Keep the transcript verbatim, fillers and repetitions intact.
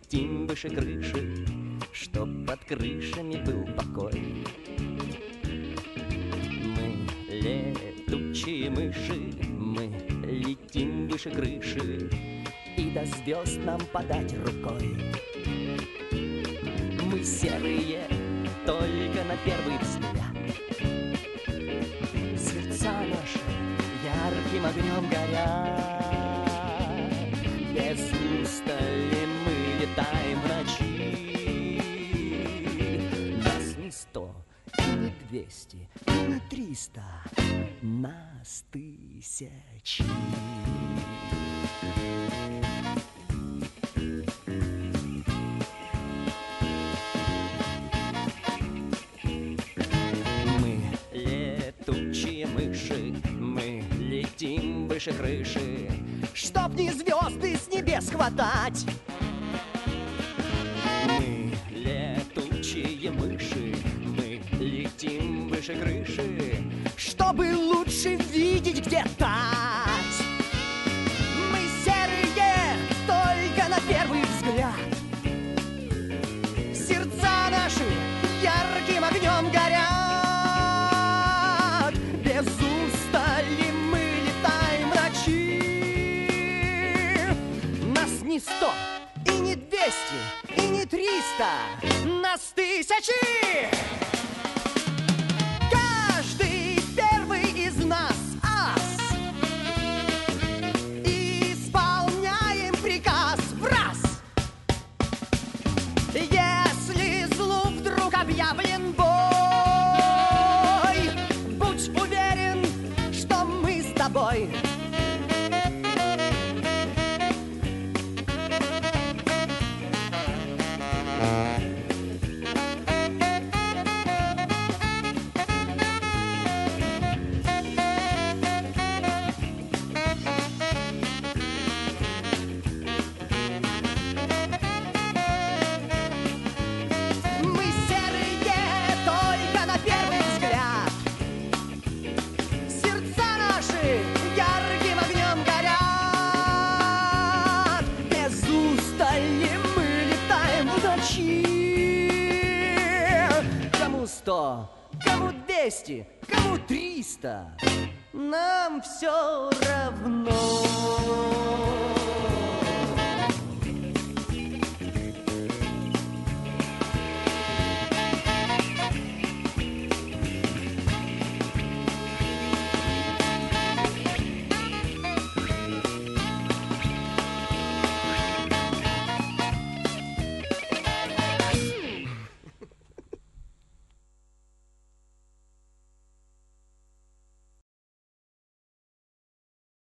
летим выше крыши, чтоб под крышами был покой. Мы летучие мыши, мы летим выше крыши, и до звезд нам подать рукой. Мы серые только на первый взгляд, сердца наши ярким огнем горят. Без устали мы летаем в ночи. Нас не сто, и не двести, и не триста, нас тысячи. Мы летим выше крыши, чтоб не звезды с небес хватать. Мы летучие мыши, мы летим выше крыши, чтобы лучше видеть, где тать. Мы серые только на первый взгляд, сердца наши ярким огнем горят. Без устали мы летаем в ночи. Нас не сто, и не двести, и не триста, нас тысячи. Каждый первый из нас ас, исполняем приказ в раз. Если злу вдруг объявлен бой, с тобой. Мы серые только на первый взгляд, сердца наши ярким огнем горят. Без устали мы летаем в ночи. Кому сто, кому двести, кому триста, нам все равно.